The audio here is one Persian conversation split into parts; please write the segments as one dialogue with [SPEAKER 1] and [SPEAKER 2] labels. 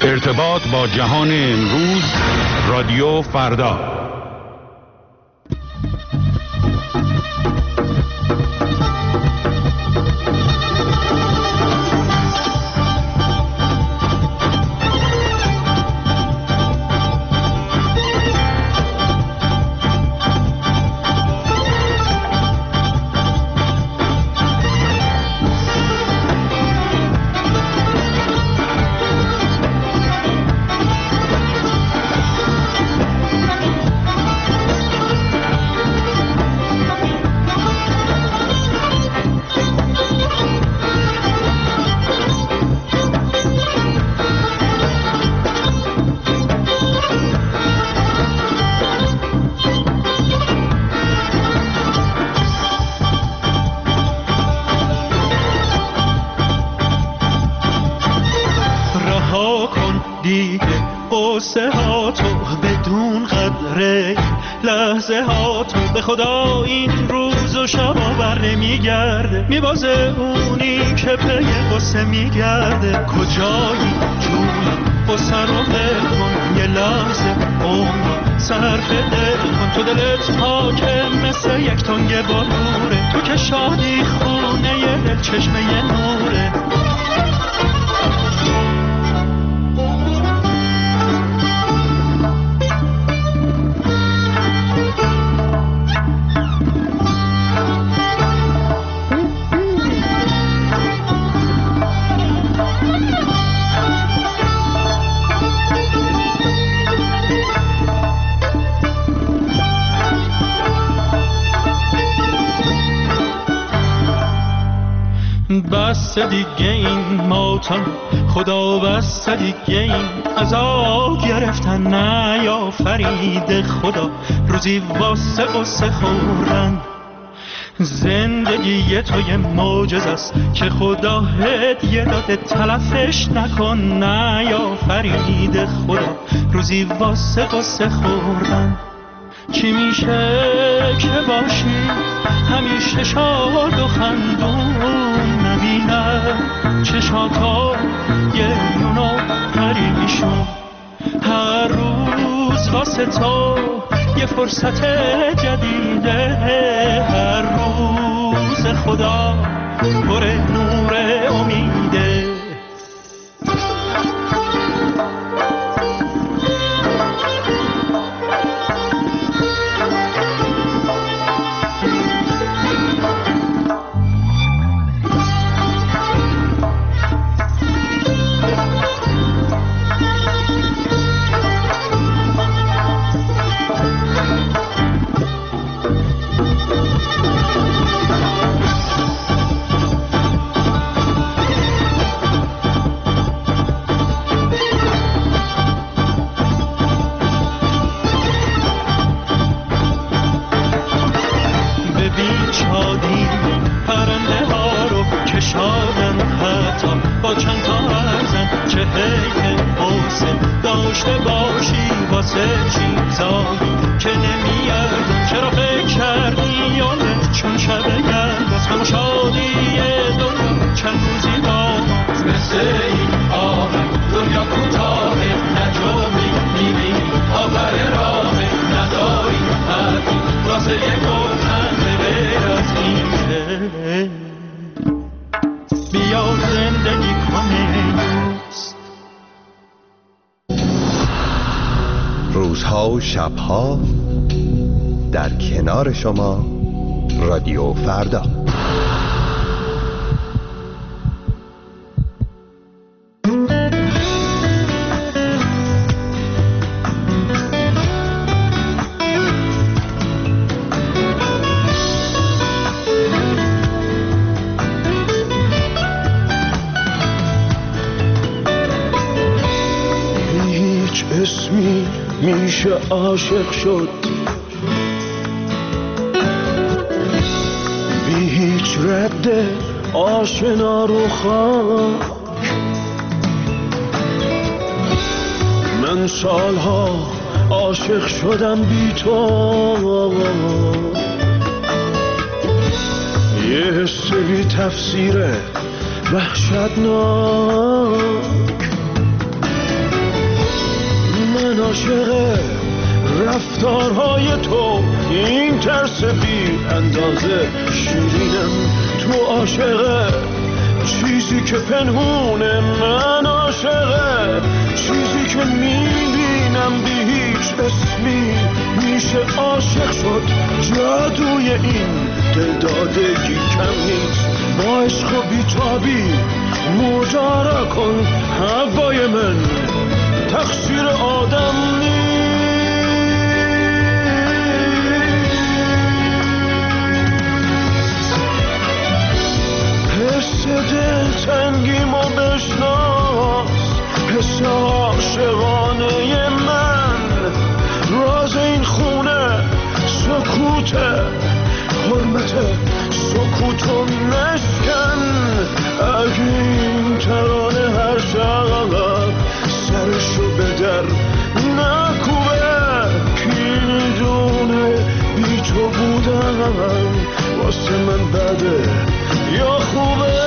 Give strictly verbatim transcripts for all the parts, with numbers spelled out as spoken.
[SPEAKER 1] ارتباط با جهان امروز، رادیو فردا.
[SPEAKER 2] به خدا این روز و شب آور نمیگرده، میبازه اونی که پی قصه میگرده. کجایی جونم قصه رو ول کن، یه لحظه عمر صرف دل کن. تو دلت پاکه مثل یک تنگ بلوره، تو که شادی خونه یه دل چشمه یه نوره. بس دیگه این ماتم خدا، بس دیگه این عذاب گرفتن نیافرید خدا. روزی واسه قصه خوردن زندگی تو یه معجزه است که خدا هدیه داده، تلفش نکن نیافرید خدا. روزی واسه قصه خوردن چی میشه که باشی همیشه شاد و خندون، نبینم چشاتا یه یونو پریشون. هر روز واسه تو یه فرصت جدیده، هر روز خدا پر نور امیده.
[SPEAKER 3] روزها و شبها در کنار شما، رادیو فردا.
[SPEAKER 4] هیچ اسمی میشه عاشق شد، بی هیچ رد آشنا رو خاک. من سالها عاشق شدم بی تو، یه حس بی تفسیر وحشتناک. رفتارهای تو، این ترس بی اندازه شیرینم تو عاشقه، چیزی که پنهونه من عاشقه، چیزی که میبینم بی هیچ اسمی میشه عاشق شد، جادوی این دلدادگی کم نیست، با عشق و بیتابی مجارا کن هوای من، تقصیر آدم نیست. حس دل تنگیمو بشناس، حس عاشقانه من، راز این خونه سکوته، حرمت سکوتو نشکن، اگه این ترانه هر شب سرشو به در نکوبه، کی میدونه بی تو بودن واسه من بده یا خوبه.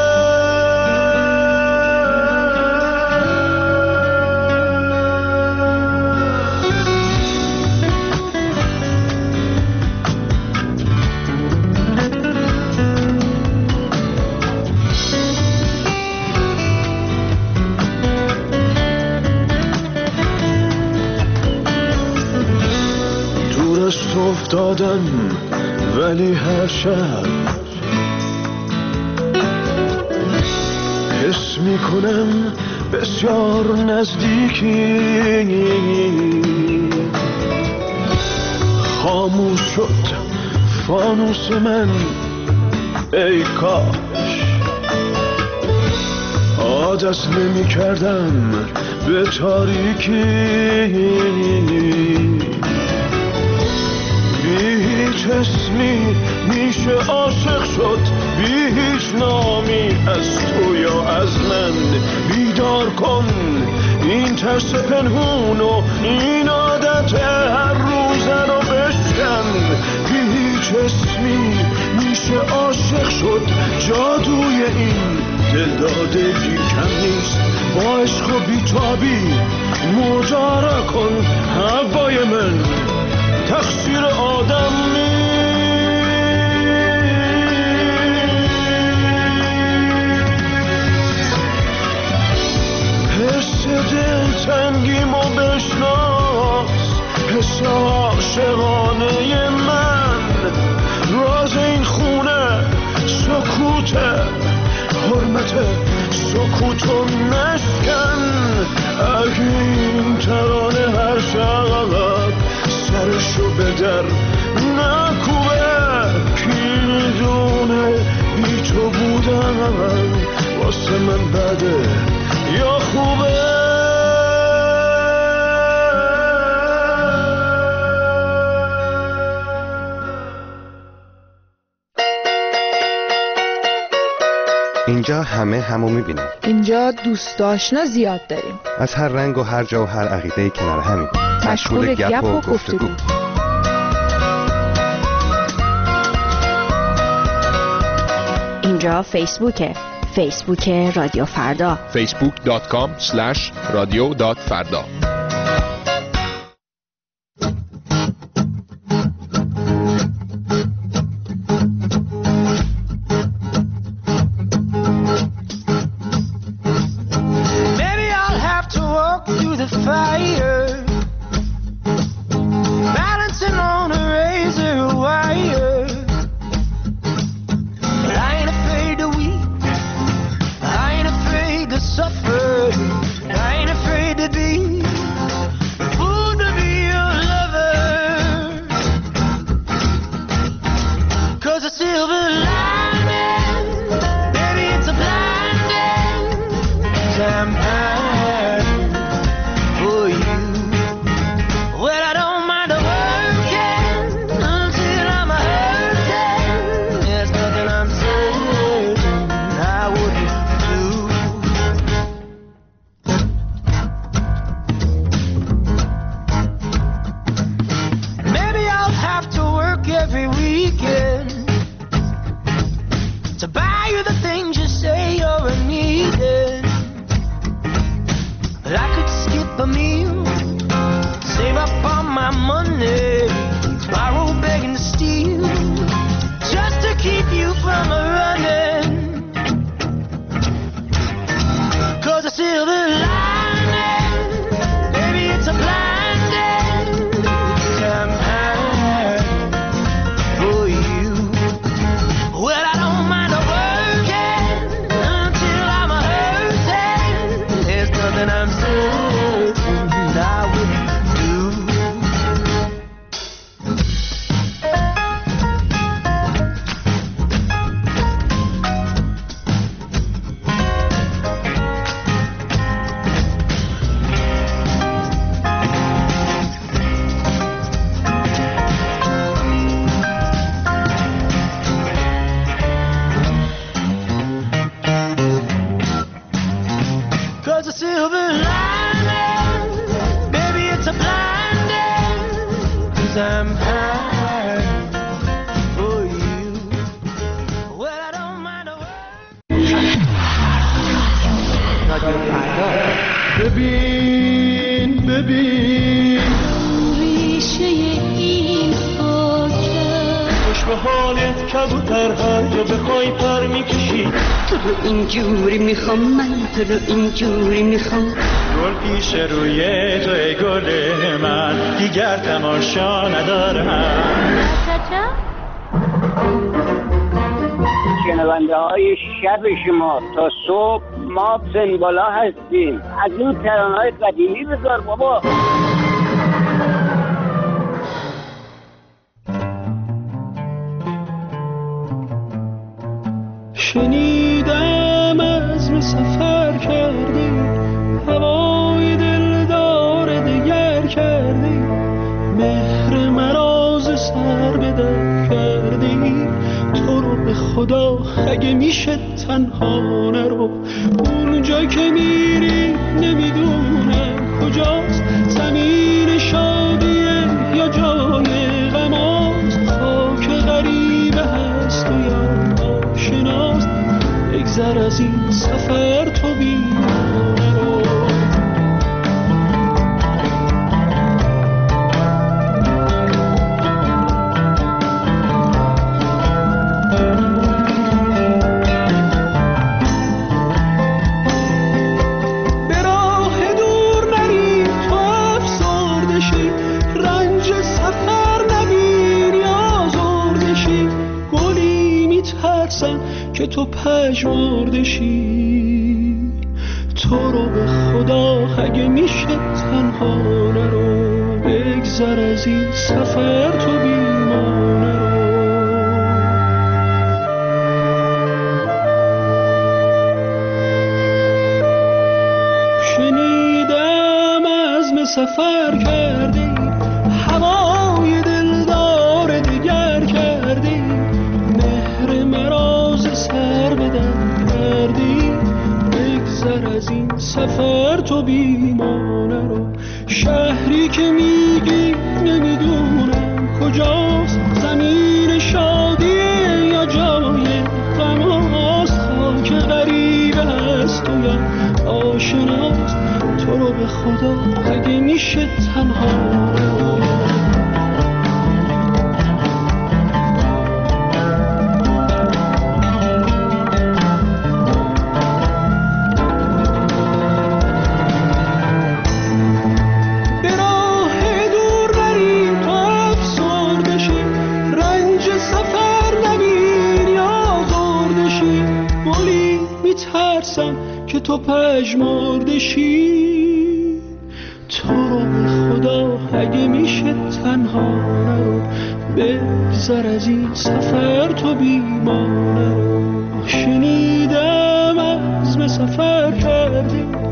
[SPEAKER 4] افتادم ولی هر شب حس میکنم بسیار نزدیکی، خاموش شد فانوس من، ای کاش عادت نمی کردم به تاریکی، بی هیچ اسمی میشه عاشق شد، بی هیچ نامی از تو یا از من، بیدار کن این ترس پنهون و این عادت هر روزه رو بشکن، بی هیچ اسمی میشه عاشق شد، جادوی این دلدادگی کم نیست، با عشق و بیتابی مجارا کن هوای من، تقصیر آدم نیست. حس دل تنگیمو بشناس، حس عاشقانه من، راز این خونه سکوته، حرمت سکوتو نشکن، اگه این ترانه هر شب سرشو به در نکوبه، کی میدونه بی تو بودن واسه من بده یا خوبه.
[SPEAKER 3] اینجا همه همو میبینن،
[SPEAKER 5] اینجا دوست آشنا زیاد داریم،
[SPEAKER 3] از هر رنگ و هر جا و هر عقیده کنار همین،
[SPEAKER 5] مشغول گپ و گفتگو.
[SPEAKER 6] اینجا فیسبوکه، فیسبوک رادیو فردا،
[SPEAKER 7] فیسبوک دات کام اسلش رادیو دات فردا.
[SPEAKER 8] But I could skip a meal, save up all my money
[SPEAKER 2] blinding, baby it's a blinding, 'cause I'm high for you. Well I don't mind a word. ببین ببین ریشه این خاکه خوش به حالت کبوتر هر جا بخوای پر میکشی
[SPEAKER 8] تو رو اینجوری میخوام من تو رو اینجوری میخوام
[SPEAKER 2] گل پیش روی تو ای گل من دیگر تماشا ندارم
[SPEAKER 9] شنونده های شب شما تا صبح ما سنبالا هستیم از این ترانه های قدیمی بذار بابا
[SPEAKER 2] شنیدم عزم سفر کردی هوای دلدار دگر کردی مهر مراز سر به در کردی تو رو به خدا اگه میشه تنها نرو اونجا که میری نمیدونم کجاست زمین شادیه یا جای غماست خاک غریبه هست و یا آشناست بگذر از این سفر تو بیمانه رو که تو پژمرده شی تو رو به خدا اگه میشه تنها نرو بگذر از این سفر تو بیمانه رو شنیدم عزم سفر کردی هوای دلدار دگر کردی مهر مراز سر بدن کردی بگذر از این سفر تو بیمانه رو شهری که میگی نمیدونم کجاست زمین شادیه یا جای غماست خاک غریبه هست و یا آشناست تو رو به خدا اگه میشه تنها رو که تو پژمرده شی تو رو به خدا اگه میشه تنها نرو بگذر از این سفر تو بیمانه رو شنیدم عزم سفر کردی